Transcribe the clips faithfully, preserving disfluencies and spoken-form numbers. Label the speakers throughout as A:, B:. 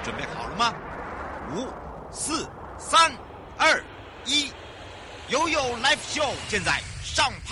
A: 准备好了吗？五、四、三、二、一，悠悠 Live Show 现在上拍。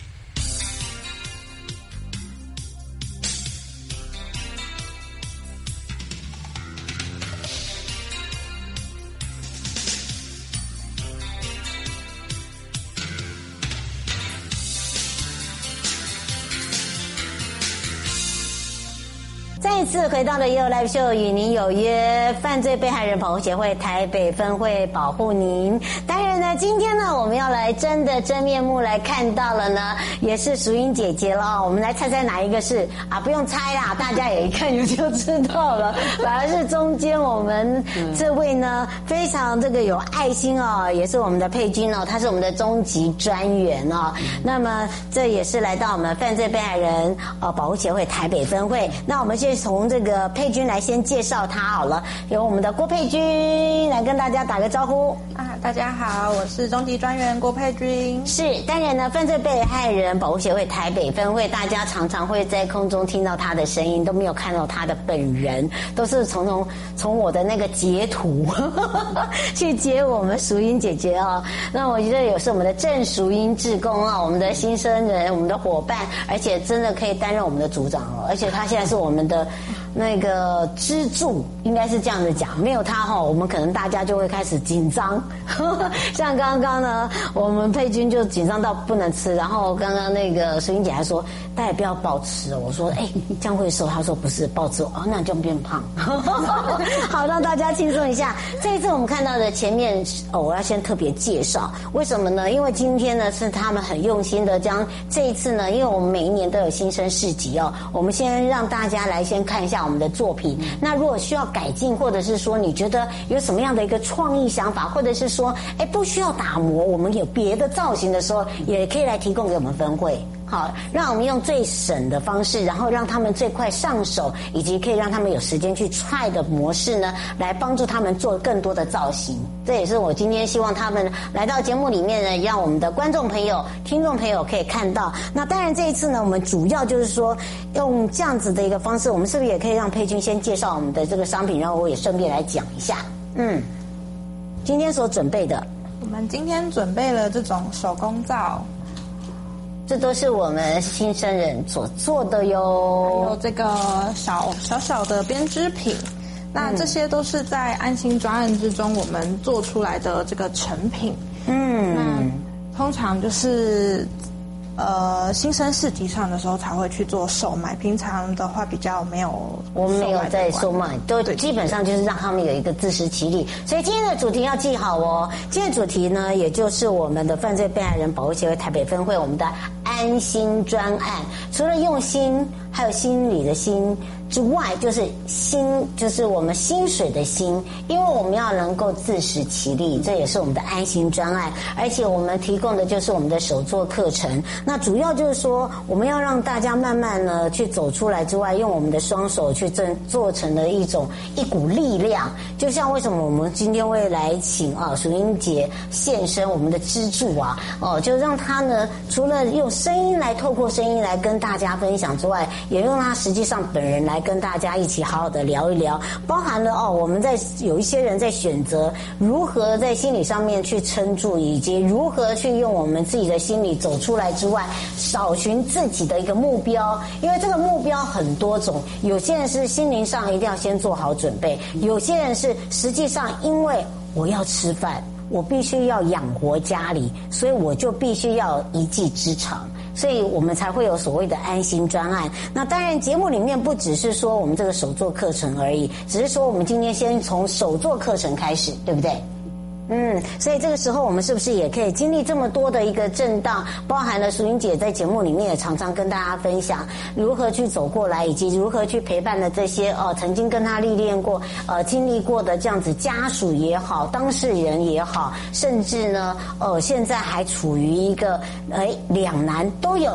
B: 再一次回到了悠悠 Live Show， 与您有约，犯罪被害人保护协会台北分会保护您。当然呢，今天呢，我们要来真的真面目来看到了呢，也是淑英姐姐了。我们来猜猜哪一个是啊？不用猜啦，大家也一看就就知道了。反而是中间我们这位呢，非常这个有爱心哦，也是我们的佩君哦，他是我们的终极专员哦。那么这也是来到我们犯罪被害人呃保护协会台北分会。那我们先从这个佩君来先介绍他好了，由我们的郭佩君来跟大家打个招呼
C: 啊！大家好，我是终极专员郭佩君。
B: 是，当然呢，犯罪被害人保护协会台北分会，大家常常会在空中听到他的声音，都没有看到他的本人，都是从从从我的那个截图去截我们淑英姐姐哦。那我觉得也是我们的郑淑英志工啊，我们的新生人，我们的伙伴，而且真的可以担任我们的组长哦，而且他现在是我们的那个支柱，应该是这样子讲，没有他哈，我们可能大家就会开始紧张。像刚刚呢，我们佩君就紧张到不能吃，然后刚刚那个淑英姐还说，大家不要暴吃哦。我说，哎、欸，这样会瘦。她说不是，暴吃哦，那就变胖。好，让大家轻松一下。这一次我们看到的前面哦，我要先特别介绍，为什么呢？因为今天呢是他们很用心的将这一次呢，因为我们每一年都有新生市集哦，我们先让大家来先看一下我们的作品。那如果需要改进，或者是说你觉得有什么样的一个创意想法，或者是说哎不需要打磨，我们有别的造型的时候，也可以来提供给我们分会。好，让我们用最省的方式，然后让他们最快上手，以及可以让他们有时间去 try 的模式呢，来帮助他们做更多的造型。这也是我今天希望他们来到节目里面呢，让我们的观众朋友、听众朋友可以看到。那当然这一次呢，我们主要就是说用这样子的一个方式，我们是不是也可以让佩君先介绍我们的这个商品，然后我也顺便来讲一下。嗯，今天所准备的，
C: 我们今天准备了这种手工皂。
B: 这都是我们新生人所做的哟，
C: 还有这个小小小的编织品，那这些都是在安心专案之中我们做出来的这个成品。嗯，那通常就是呃新生市集上的时候才会去做售卖，平常的话比较没有，
B: 我们没有在售卖，都基本上就是让他们有一个自食其力。所以今天的主题要记好哦，今天的主题呢，也就是我们的犯罪被害人保护协会台北分会我们的安心专案，除了用心，还有心理的心之外，就是薪，就是我们薪水的薪，因为我们要能够自食其力，这也是我们的安心专案。而且我们提供的就是我们的手作课程，那主要就是说我们要让大家慢慢呢去走出来之外，用我们的双手去做做成了一种一股力量。就像为什么我们今天会来请啊淑英姐现身我们的支柱啊，哦，就让她呢除了用声音来透过声音来跟大家分享之外，也用她实际上本人来跟大家一起好好的聊一聊，包含了哦我们在有一些人在选择如何在心理上面去撑住，以及如何去用我们自己的心理走出来之外，找寻自己的一个目标。因为这个目标很多种，有些人是心灵上一定要先做好准备，有些人是实际上因为我要吃饭，我必须要养活家里，所以我就必须要一技之长，所以我们才会有所谓的安心专案。那当然节目里面不只是说我们这个手作课程而已，只是说我们今天先从手作课程开始，对不对？嗯，所以这个时候我们是不是也可以经历这么多的一个震荡，包含了淑英姐在节目里面也常常跟大家分享如何去走过来，以及如何去陪伴的这些呃曾经跟她历练过呃经历过的这样子家属也好，当事人也好，甚至呢呃现在还处于一个哎两难都有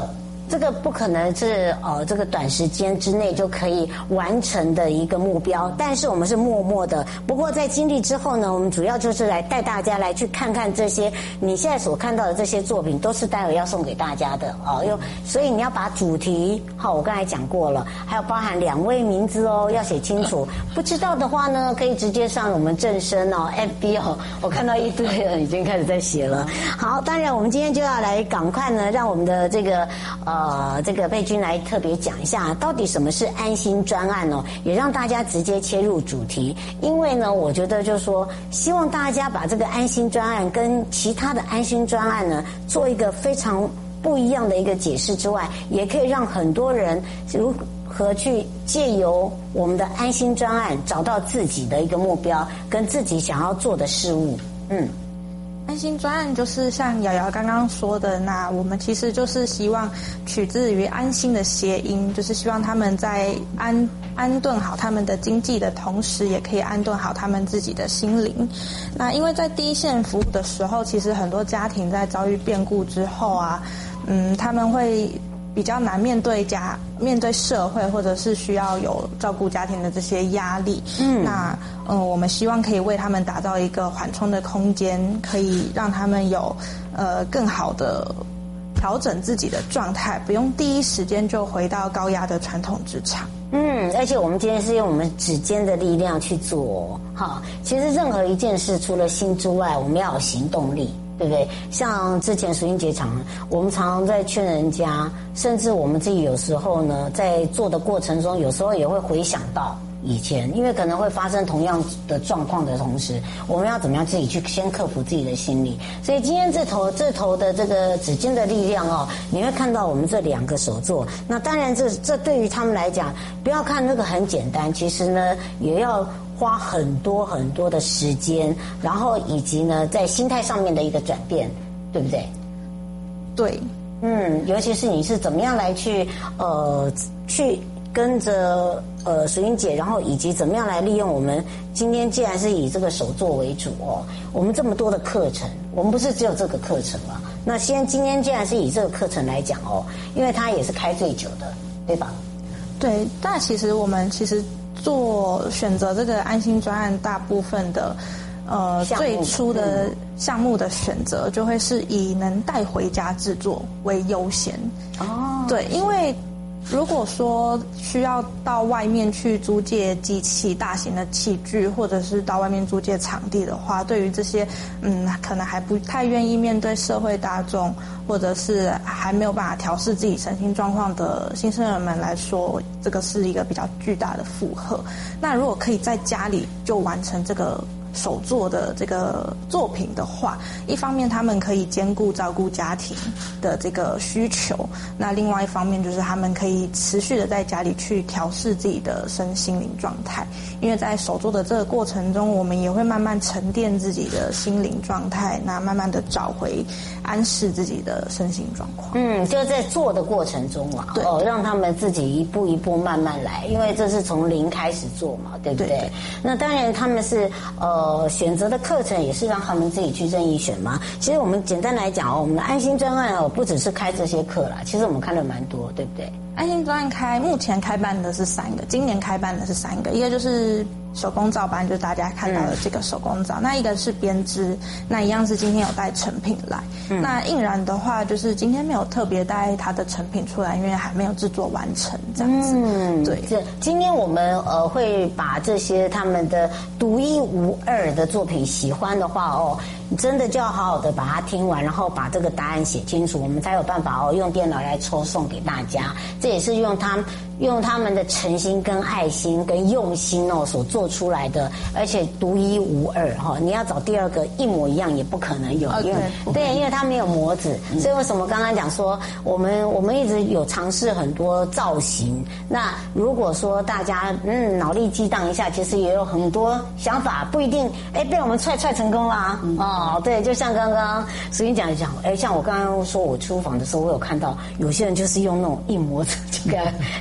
B: 这个不可能是呃这个短时间之内就可以完成的一个目标，但是我们是默默的。不过在经历之后呢，我们主要就是来带大家来去看看这些你现在所看到的这些作品，都是待会要送给大家的哦。又所以你要把主题，好，我刚才讲过了，还有包含两位名字哦，要写清楚。不知道的话呢，可以直接上我们正声哦 ，F B 哦，我看到一堆人已经开始在写了。好，当然我们今天就要来赶快呢，让我们的这个呃这个佩君来特别讲一下，到底什么是安心专案哦，也让大家直接切入主题。因为呢，我觉得就是说，希望大家把这个安心专案跟其他的安心专案呢，做一个非常不一样的一个解释之外，也可以让很多人如何去借由我们的安心专案找到自己的一个目标跟自己想要做的事物。嗯。
C: 安心专案就是像瑶瑶刚刚说的，那我们其实就是希望取自于安心的谐音，就是希望他们在安安顿好他们的经济的同时，也可以安顿好他们自己的心灵。那因为在第一线服务的时候，其实很多家庭在遭遇变故之后啊，嗯，他们会比较难面对家面对社会，或者是需要有照顾家庭的这些压力。嗯，那嗯，我们希望可以为他们打造一个缓冲的空间，可以让他们有呃更好的调整自己的状态，不用第一时间就回到高压的传统职场。
B: 嗯，而且我们今天是用我们指尖的力量去做。哈，其实任何一件事，除了心之外，我们要有行动力。对不对？像之前淑英姐常，我们常常在劝人家，甚至我们自己有时候呢，在做的过程中，有时候也会回想到以前，因为可能会发生同样的状况的同时，我们要怎么样自己去先克服自己的心理。所以今天这头这头的这个指尖的力量哦，你会看到我们这两个手作。那当然这，这这对于他们来讲，不要看那个很简单，其实呢，也要花很多很多的时间，然后以及呢，在心态上面的一个转变，对不对？
C: 对，
B: 嗯，尤其是你是怎么样来去呃去跟着呃淑英姐，然后以及怎么样来利用我们今天既然是以这个手作为主哦，我们这么多的课程，我们不是只有这个课程嘛？那先今天既然是以这个课程来讲哦，因为它也是开最久的，对吧？
C: 对，但其实我们其实做选择这个安心专案，大部分的呃最初的项目的选择，就会是以能带回家制作为优先。哦，对，因为如果说需要到外面去租借机器、大型的器具，或者是到外面租借场地的话，对于这些嗯可能还不太愿意面对社会大众，或者是还没有办法调适自己身心状况的新生儿们来说，这个是一个比较巨大的负荷。那如果可以在家里就完成这个手作的这个作品的话，一方面他们可以兼顾照顾家庭的这个需求，那另外一方面就是他们可以持续的在家里去调适自己的身心灵状态，因为在手作的这个过程中，我们也会慢慢沉淀自己的心灵状态，那慢慢的找回安适自己的身心状况。
B: 嗯，就在做的过程中嘛，
C: 对
B: 哦，让他们自己一步一步慢慢来，因为这是从零开始做嘛，对不对？对对，那当然他们是呃选择的课程也是让他们自己去任意选嘛。其实我们简单来讲哦，我们的安心专案哦，不只是开这些课啦，其实我们看了蛮多，对不对？
C: 安心专案开目前开办的是三个，今年开办的是三个，一个就是手工皂班，就是大家看到的这个手工皂，嗯、那一个是编织，那一样是今天有带成品来。嗯、那印染的话，就是今天没有特别带它的成品出来，因为还没有制作完成这样子。嗯，对。
B: 这今天我们呃会把这些他们的独一无二的作品，喜欢的话哦，你真的就要好好的把它听完，然后把这个答案写清楚，我们才有办法哦用电脑来抽送给大家。这也是用他用他们的诚心跟爱心跟用心哦所做出来的，而且独一无二哈、哦。你要找第二个一模一样也不可能有，因为、okay, 对，因为它没有模子，嗯、所以为什么刚刚讲说我们我们一直有尝试很多造型。那如果说大家嗯脑力激荡一下，其实也有很多想法，不一定哎被我们踹踹成功啦。嗯、哦，对，就像刚刚淑英讲讲，哎，像我刚刚说我出访的时候，我有看到有些人就是用那种印模子这个，哎。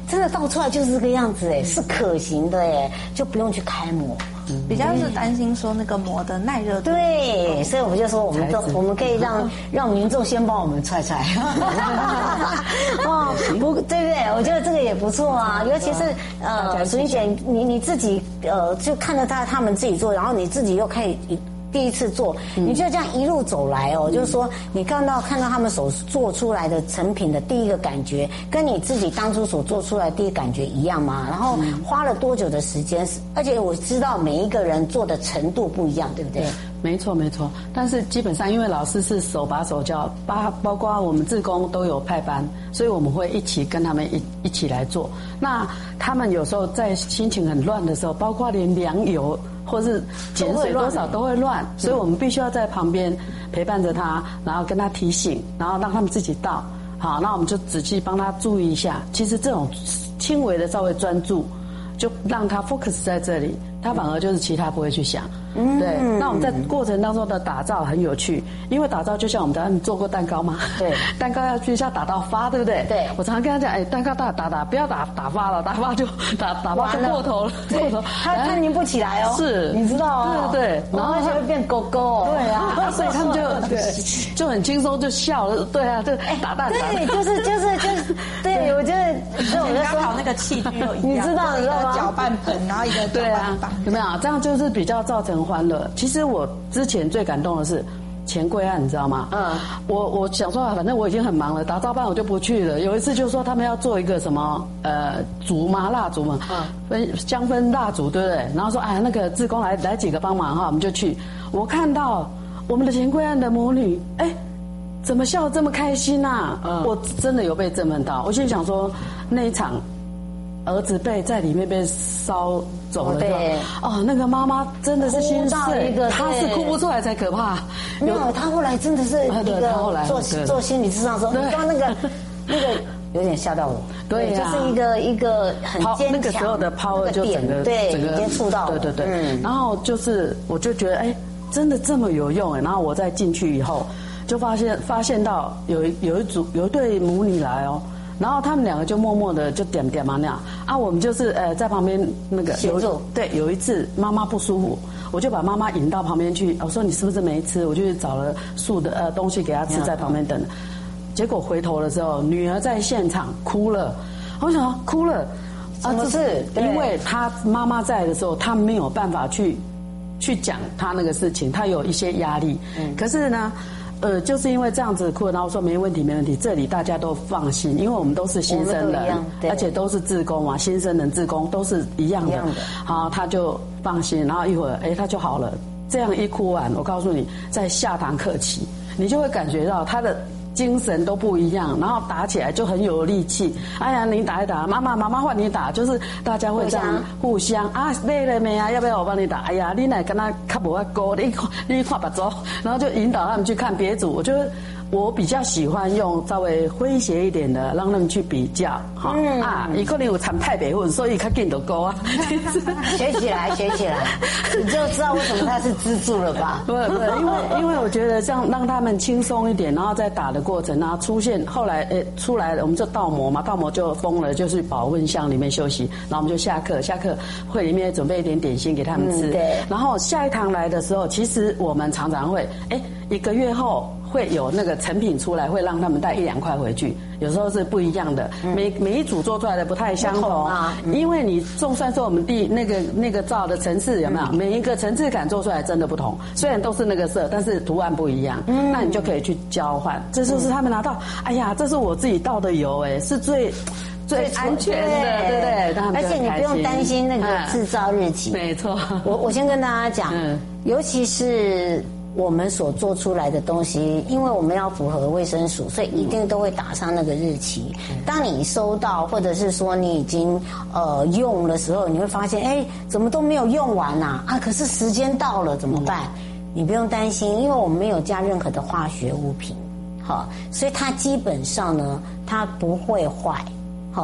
B: 真的倒出来就是这个样子哎，是可行的哎，就不用去开模。
C: 比较是担心说那个膜的耐热度。
B: 对，所以我们就说，我们都我们可以让让民众先帮我们踹踹。哦，不，对不对？我觉得这个也不错啊，尤其是呃，淑英姐，你你自己呃，就看着他他们自己做，然后你自己又可以。第一次做，你就这样一路走来哦，嗯、就是说你看到看到他们所做出来的成品的第一个感觉，跟你自己当初所做出来的第一个感觉一样吗？然后花了多久的时间？而且我知道每一个人做的程度不一样，对不对？
D: 对，没错没错。但是基本上，因为老师是手把手教，包包括我们志工都有派班，所以我们会一起跟他们一一起来做。那他们有时候在心情很乱的时候，包括连量油。或是减水多少都会乱，所以我们必须要在旁边陪伴着他，然后跟他提醒，然后让他们自己倒。好，那我们就仔细帮他注意一下。其实这种轻微的稍微专注，就让他 focus 在这里，他反而就是其他不会去想。嗯，对。那我们在过程当中的打造很有趣，因为打造就像我们的，你做过蛋糕吗？
B: 对，
D: 蛋糕要去要打到发，对不对？
B: 对。
D: 我常常跟他讲，哎，蛋糕打打打，不要打打发了，打发就打打发就过头了，过头，
B: 它它凝不起来哦。
D: 是，
B: 你知道哦。
D: 对对，
B: 然后它就会变狗狗。
D: 对啊，所以他们就对就很轻松就笑了。对啊，就打蛋。
B: 对，就是就是就是，对，我觉得，所以我就说
C: 好那个器具又一样，
B: 你知道，你知道吗？
C: 搅拌盆，然后一个
D: 对啊，有没有？这样就是比较造成欢乐。其实我之前最感动的是钱柜案，你知道吗？嗯，我我想说，反正我已经很忙了，打造班我就不去了。有一次就说他们要做一个什么呃烛嘛蜡烛嘛，嗯，分香氛蜡烛，对不对？然后说哎那个志工来来几个帮忙哈，我们就去。我看到我们的钱柜案的母女，哎，怎么笑得这么开心啊？嗯，我真的有被振奋到。我心想说那一场。儿子被在里面被烧走了，对哦，那个妈妈真的是心碎，她是哭不出来才可怕。
B: 没有，她后来真的是一个做做心理咨商的时候，你刚那个那个有点吓到我。对，就是一个一个很坚强，
D: 那个时候的 power 就整个
B: 对
D: 整个
B: 接触到了，
D: 对对对。然后就是我就觉得哎，真的这么有用哎。然后我再进去以后，就发现发现到有一有一组有一对母女来哦。然后他们两个就默默的就点点嘛那样啊，我们就是呃在旁边那个
B: 协助。
D: 对，有一次妈妈不舒服，我就把妈妈引到旁边去，我说你是不是没吃？我就去找了素的呃东西给她吃，在旁边等。结果回头的时候，女儿在现场哭了，我想哭了，
B: 什么事？
D: 因为她妈妈在的时候，她没有办法去去讲她那个事情，她有一些压力。嗯，可是呢。呃，就是因为这样子哭，然后说没问题，没问题，这里大家都放心，因为我们都是新生人，而且都是志工嘛，新生人、志工都是一样的。好，他就放心，然后一会儿，哎，他就好了。这样一哭完，我告诉你，在下堂课起，你就会感觉到他的精神都不一样，然后打起来就很有力气。哎呀，你打一打，妈妈妈妈换你打，就是大家会这样互相啊，累了没啊？要不要我帮你打？哎呀，你来跟他卡不够，你你看把走，然后就引导他们去看别组。我觉得我比较喜欢用稍微诙谐一点的，让他们去比较哈、嗯、啊，一个人有产派北混，所以他更都高啊。
B: 学起来，学起来，你就知道为什么他是支柱了吧？
D: 不不，因为因为我觉得这样让他们轻松一点，然后在打的过程，然后出现后来诶出来了，我们就倒模嘛，倒模就封了，就是保温箱里面休息，然后我们就下课，下课会里面准备一点点心给他们吃。嗯、对。然后下一堂来的时候，其实我们常常会诶一个月后。会有那个成品出来，会让他们带一两块回去，有时候是不一样的，嗯、每每一组做出来的不太相同啊。嗯、因为你就算说我们第那个那个照的层次有没有，嗯、每一个层次感做出来真的不同，虽然都是那个色，但是图案不一样，嗯、那你就可以去交换。这就是他们拿到，哎呀，这是我自己倒的油，哎，是最。最安全的，对不对？
B: 而且你不用担心那个制造日期。
D: 没错。
B: 我我先跟大家讲，嗯、尤其是我们所做出来的东西，因为我们要符合卫生署，所以一定都会打上那个日期。嗯、当你收到，或者是说你已经呃用的时候，你会发现，哎，怎么都没有用完呐、啊？啊，可是时间到了怎么办？嗯、你不用担心，因为我们没有加任何的化学物品，好，所以它基本上呢，它不会坏。好，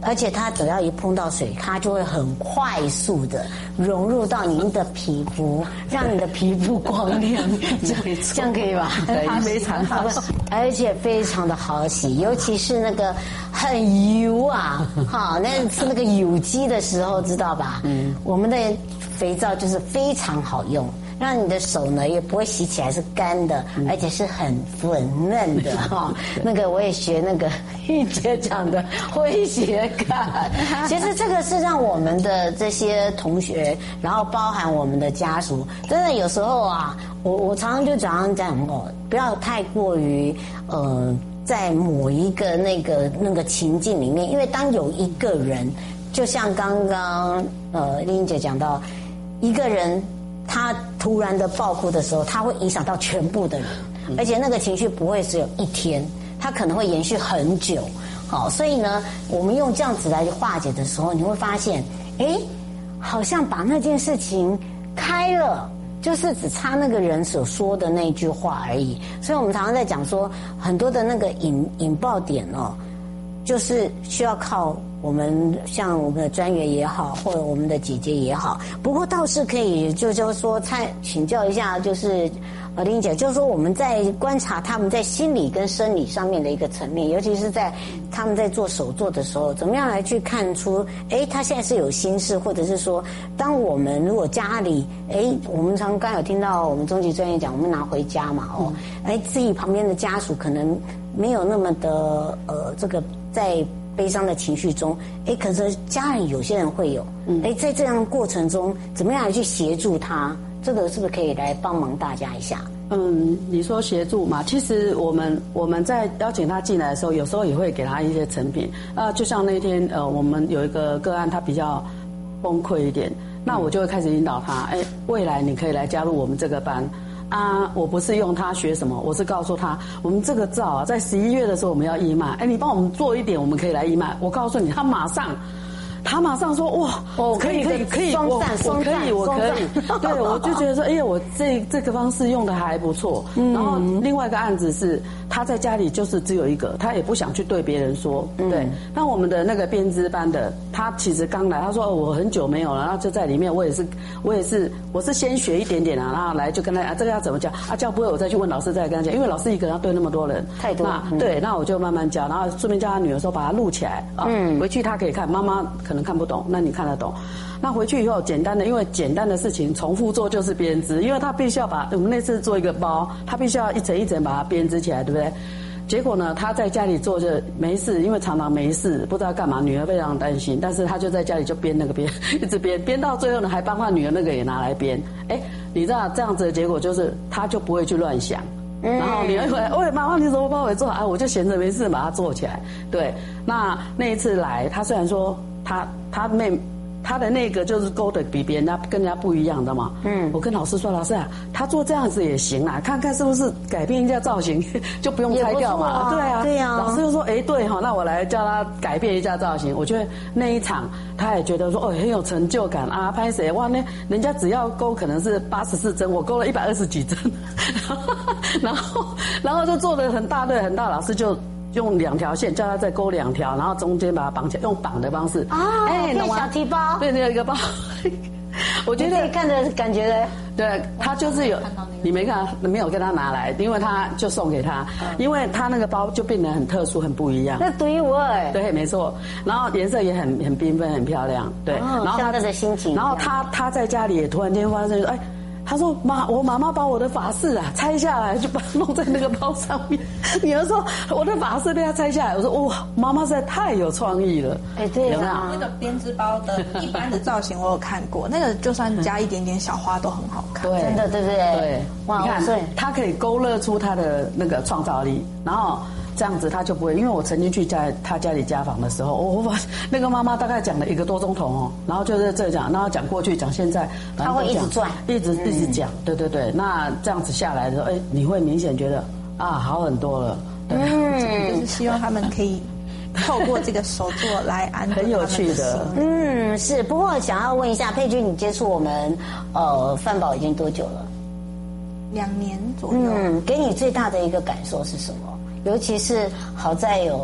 B: 而且它只要一碰到水，它就会很快速的融入到您的皮肤，让你的皮肤光亮，这样这样可以吧？
D: 对，非常好，
B: 而且非常的好洗，尤其是那个很油啊，哈，那吃那个有机的时候，知道吧？嗯，我们的肥皂就是非常好用。让你的手呢也不会洗起来是干的，嗯、而且是很粉嫩的哈。那个我也学那个玉姐讲的诙谐感，其实这个是让我们的这些同学，然后包含我们的家属，真的有时候啊，我我常常就讲讲哦，不要太过于呃，在某一个那个那个情境里面，因为当有一个人，就像刚刚呃丽英姐讲到，一个人。他突然的爆哭的时候，他会影响到全部的人，而且那个情绪不会只有一天，他可能会延续很久。好，所以呢，我们用这样子来化解的时候，你会发现，哎，好像把那件事情开了，就是只差那个人所说的那句话而已。所以我们常常在讲说，很多的那个引引爆点哦，就是需要靠。我们像我们的专员也好，或者我们的姐姐也好，不过倒是可以就就是说参请教一下，就是呃林姐，就是说我们在观察他们在心理跟生理上面的一个层面，尤其是在他们在做手作的时候，怎么样来去看出，哎，他现在是有心事，或者是说，当我们如果家里，哎，我们常刚有听到我们中级专业讲，我们拿回家嘛，哦，哎，自己旁边的家属可能没有那么的呃这个在。悲伤的情绪中，哎，可是家人有些人会有，哎，在这样的过程中，怎么样来去协助他？这个是不是可以来帮忙大家一下？
D: 嗯，你说协助嘛？其实我们我们在邀请他进来的时候，有时候也会给他一些成品。啊，就像那天呃，我们有一个个案，他比较崩溃一点，那我就会开始引导他，哎，未来你可以来加入我们这个班。啊，我不是用他学什么，我是告诉他，我们这个皂啊，在十一月的时候我们要义卖，哎，你帮我们做一点，我们可以来义卖。我告诉你，他马上，他马上说，哇，
B: 哦，
D: 可以可以可以，我我可以我可以，对，我就觉得说，哎呀，我这这个方式用的还不错。嗯、然后另外一个案子是，他在家里就是只有一个，他也不想去对别人说，嗯、对。那我们的那个编织班的，他其实刚来，他说、哦、我很久没有了，然后就在里面，我也是我也是我是先学一点点啊，然后来就跟他啊这个要怎么教啊教不会我再去问老师再跟他讲，因为老师一个人要对那么多人
B: 太多，
D: 那、嗯、对，那我就慢慢教，然后顺便叫他女儿说把它录起来啊，嗯、回去他可以看，妈妈可能看不懂，那你看得懂。那回去以后简单的，因为简单的事情重复做就是编织，因为他必须要把我们那次做一个包，他必须要一层一层把它编织起来，对不对？结果呢，他在家里做就没事，因为常常没事，不知道干嘛，女儿非常担心，但是他就在家里就编那个编，一直编，编到最后呢，还帮他女儿那个也拿来编。哎，你知道这样子的结果就是，他就不会去乱想。然后女儿回来，喂，妈妈你怎么帮我做？哎，我就闲着没事把它做起来。对，那那一次来，他虽然说他他妹。他的那个就是勾的比别人家跟人家不一样的嘛。嗯，我跟老师说，老师啊，他做这样子也行啊，看看是不是改变一下造型，就不用拆掉嘛。啊对啊，对啊。老师就说，哎，对哈，那我来叫他改变一下造型。我觉得那一场他也觉得说，哦，很有成就感啊。拍谁哇？那人家只要勾可能是八十四针，我勾了一百二十几针，然后然后就做的很大对很大，老师就。用两条线叫他再勾两条，然后中间把它绑起来，用绑的方式。
B: 啊，哎，变小提包，
D: 变成一个包。我觉得
B: 看着感觉呢，
D: 对他就是有，你没看，没有跟他拿来，因为他就送给他，因为他那个包就变得很特殊，很不一样。
B: 那独一无二。
D: 对，没错。然后颜色也很很缤纷，很漂亮。对，然后他
B: 的心情，
D: 然后他他在家里也突然间发生说，哎。他说：“妈，我妈妈把我的发饰啊拆下来，就把它弄在那个包上面。”女儿说：“我的发饰被他拆下来。”我说：“哇，妈妈实在太有创意了。”
B: 哎，对，
C: 有没有那个编织包的一般的造型我有看过，那个就算加一点点小花都很好看。
D: 对，
B: 真的，对不对？
D: 对，哇，你看，对，他可以勾勒出他的那个创造力，然后。这样子他就不会，因为我曾经去家他家里家访的时候，我把那个妈妈大概讲了一个多钟头哦，然后就在这讲，然后讲过去讲现在，
B: 他会一直转，
D: 一直一直讲，对对对，那这样子下来的时候，哎，你会明显觉得啊好很多了，对，
C: 嗯，就是希望他们可以透过这个手作来安顿
D: 很有趣的，
B: 嗯，是。不过想要问一下佩君，你接触我们呃饭宝已经多久了？
C: 两年左右。
B: 嗯，给你最大的一个感受是什么？尤其是好在有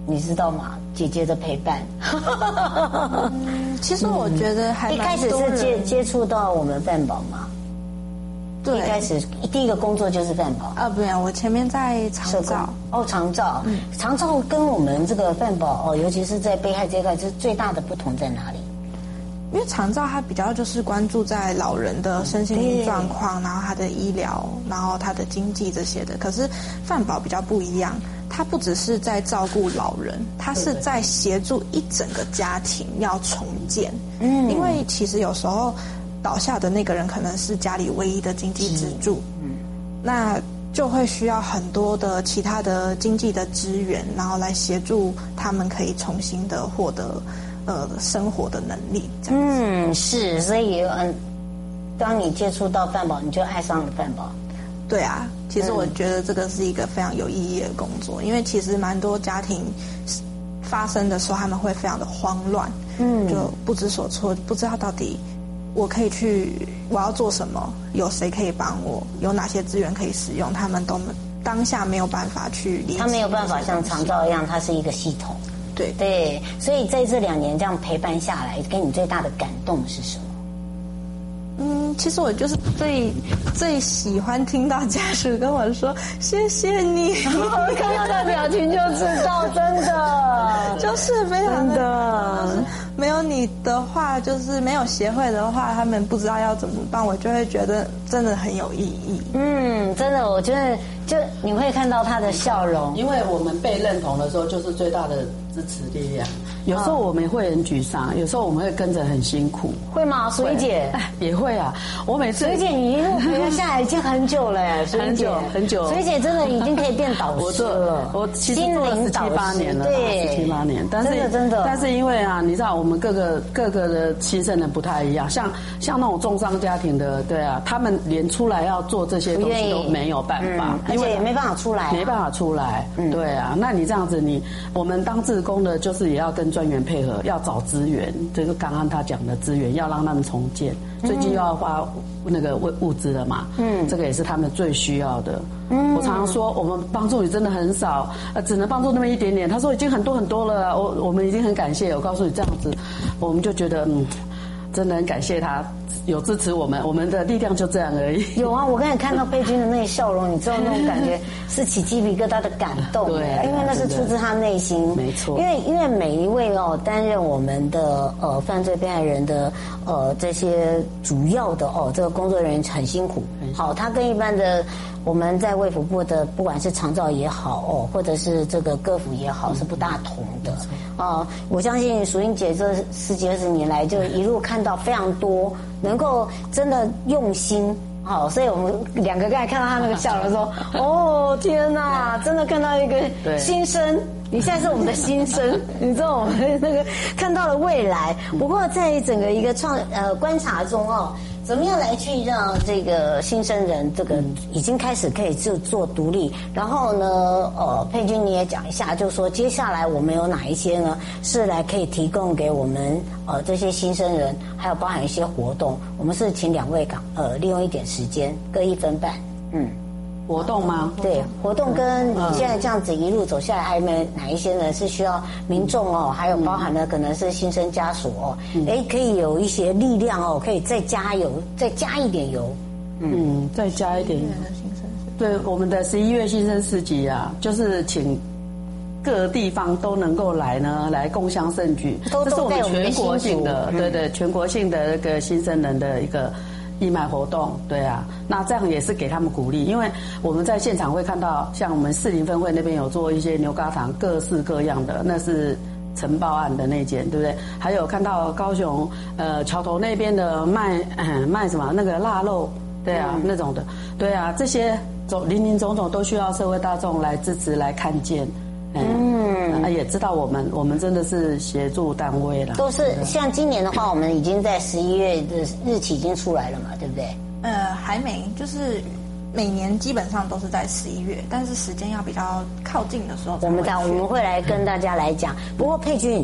B: 你知道吗？姐姐的陪伴。
C: 嗯，其实我觉得还
B: 一开始是接接触到我们饭宝吗？
C: 对，
B: 一开始第一个工作就是饭宝。
C: 啊，不然我前面在长照。
B: 哦，长照，嗯，长照跟我们这个饭宝哦，尤其是在被害这一块，是最大的不同在哪里？
C: 因为长照它比较就是关注在老人的身心灵状况，然后他的医疗，然后他的经济这些的。可是饭宝比较不一样，它不只是在照顾老人，它是在协助一整个家庭要重建。嗯，因为其实有时候倒下的那个人可能是家里唯一的经济支柱，嗯，那就会需要很多的其他的经济的资源，然后来协助他们可以重新的获得。呃，生活的能力，
B: 嗯，是，所以嗯，当你接触到饭宝，你就爱上了饭宝。
C: 对啊，其实我觉得这个是一个非常有意义的工作，因为其实蛮多家庭发生的时候，他们会非常的慌乱，嗯，就不知所措，不知道到底我可以去，我要做什么，有谁可以帮我，有哪些资源可以使用，他们都当下没有办法去理解，
B: 他没有办法像长照一样，它是一个系统。
C: 对
B: 对，所以在这两年这样陪伴下来，给你最大的感动是什么？
C: 嗯，其实我就是最最喜欢听到家属跟我说谢谢你，
B: 我看到他表情就知道，真的
C: 就是非常的。没有你的话，就是没有协会的话，他们不知道要怎么办，我就会觉得真的很有意义。
B: 嗯，真的，我觉得就你会看到他的笑容，
D: 因为我们被认同的时候，就是最大的支持力量。有时候我们会很沮丧，有时候我们会跟着很辛苦。
B: 会吗？淑仪姐
D: 也会啊。我每次
B: 淑仪姐，你一路陪她下来已经很久了耶，
D: 很久很久。
B: 淑仪姐真的已经可以变导师了。
D: 我其实做了十七八年了，
B: 对，
D: 十七八年。但是
B: 真的真的，
D: 但是因为啊，你知道我们各个各个的牺牲人不太一样，像像那种重伤家庭的，对啊，他们连出来要做这些东西都没有办法，
B: 而且也没办法出来，
D: 没办法出来。对啊，那你这样子，你我们当志工的，就是也要跟专员配合。要找资源，这个刚刚他讲的资源，要让他们重建。最近又要花那个物物资了嘛，嗯，这个也是他们最需要的。嗯，我常常说，我们帮助你真的很少，呃，只能帮助那么一点点。他说已经很多很多了，我我们已经很感谢。我告诉你这样子，我们就觉得嗯，真的很感谢他。有支持我们，我们的力量就这样而已。
B: 有啊，我刚才看到佩君的那个笑容，你知道那种感觉是起鸡皮疙瘩的感动。
D: 对，
B: 因为那是出自他内心。
D: 没错。
B: 因为因为每一位哦担任我们的呃犯罪被害人的呃这些主要的哦这个工作人员很辛苦。好，他跟一般的我们在卫福部的不管是长照也好哦，或者是这个歌辅也好，是不大同的。哦，我相信淑英姐这十几二十年来就一路看到非常多。能够真的用心，好，所以我们两个刚才看到他那个笑容说，哦天哪，真的看到一个新生，你现在是我们的新生，你知道我们那个看到了未来。不过在整个一个创呃观察中哦。怎么样来去让这个新生人这个已经开始可以就做独立？然后呢，呃，佩君你也讲一下，就是说接下来我们有哪一些呢是来可以提供给我们呃这些新生人，还有包含一些活动。我们是请两位港呃利用一点时间，各一分半，嗯。
D: 活动吗？
B: 对，活动跟你现在这样子一路走下来，还有没有哪一些呢？是需要民众哦，还有包含了可能是新生家属哦，哎、嗯，可以有一些力量哦，可以再加油，再加一点油，
D: 嗯，嗯再加一点油。对，我们的十一月新生市集啊，就是请各地方都能够来呢，来共襄盛举，这是我们全国性的，嗯、对对，全国性的那个新生人的一个。义卖活动，对啊，那这样也是给他们鼓励，因为我们在现场会看到，像我们士林分会那边有做一些牛轧糖，各式各样的，那是呈报案的那件，对不对？还有看到高雄呃桥头那边的卖、嗯、卖什么那个腊肉，对啊、嗯，那种的，对啊，这些种林林总总都需要社会大众来支持来看见。嗯，也知道我们我们真的是协助单位了。
B: 都是像今年的话，我们已经在十一月的日期已经出来了嘛，对不对？
C: 呃，还没，就是每年基本上都是在十一月，但是时间要比较靠近的时候才会。
B: 我们讲我们会来跟大家来讲。不过佩君，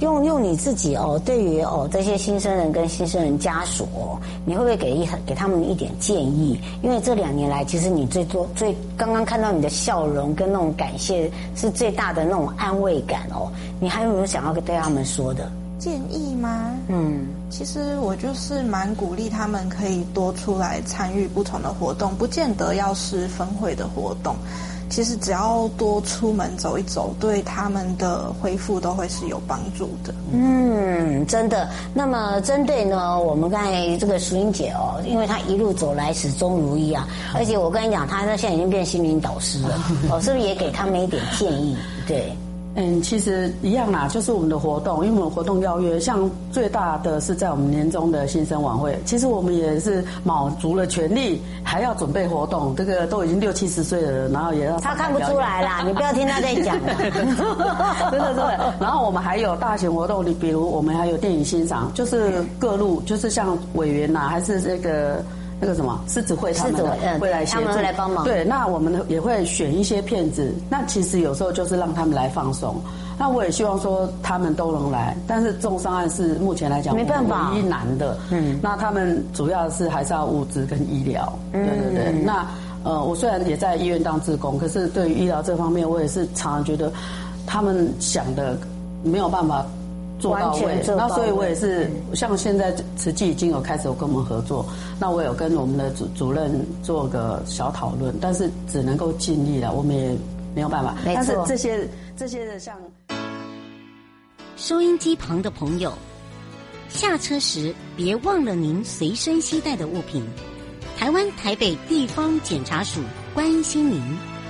B: 用用你自己哦，对于哦这些新生人跟新生人家属哦，你会不会给一给他们一点建议？因为这两年来，其实你最多最刚刚看到你的笑容跟那种感谢是最大的那种安慰感哦。你还有没有想要对他们说的
C: 建议吗？嗯，其实我就是蛮鼓励他们可以多出来参与不同的活动，不见得要是分会的活动。其实只要多出门走一走，对他们的恢复都会是有帮助的。
B: 嗯，真的。那么针对呢，我们刚才这个淑英姐哦，因为她一路走来始终如一啊，而且我跟你讲，她现在已经变心灵导师了，哦，是不是也给他们一点建议？对。
D: 嗯，其实一样啦，就是我们的活动，因为我们活动邀约，像最大的是在我们年终的新生晚会，其实我们也是卯足了全力，还要准备活动，这个都已经六七十岁的人，然后也要
B: 他看不出来啦，你不要听他在讲啦
D: 真的真的。然后我们还有大型活动，比如我们还有电影欣赏，就是各路，就是像委员呐、啊，还是这个。那个什么狮子会他们会来协助，
B: 他们会来帮忙。
D: 对，那我们也会选一些片子。那其实有时候就是让他们来放松。那我也希望说他们都能来，但是重伤案是目前来讲
B: 没办法
D: 唯一难的。嗯，那他们主要是还是要物资跟医疗。嗯，对对对。那呃，我虽然也在医院当志工，可是对于医疗这方面，我也是常常觉得他们想的没有办法做到位，那所以我也是像现在慈济已经有开始有跟我们合作，那我有跟我们的主主任做个小讨论，但是只能够尽力了，我们也没有办法。但是这些这些的像
E: 收音机旁的朋友，下车时别忘了您随身携带的物品。台湾台北地方检察署关心您。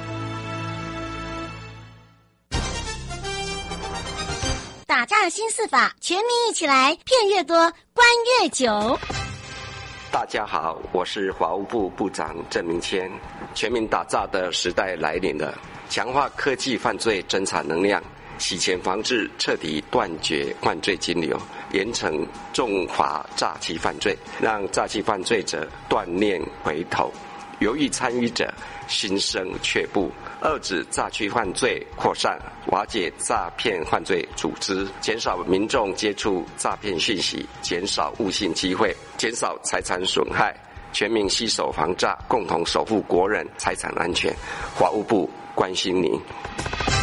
E: 打诈新四法，全民一起来，骗越多，关越久。
F: 大家好，我是法务部部长郑明谦。全民打诈的时代来临了，强化科技犯罪侦查能量，洗钱防治，彻底断绝犯罪金流，严惩重罚诈欺犯罪，让诈欺犯罪者断念回头，犹豫参与者心生却步，遏止诈欺犯罪扩散，瓦解诈骗犯罪组织，减少民众接触诈骗讯息，减少误信机会，减少财产损害，全民携手防诈，共同守护国人财产安全。法务部关心您。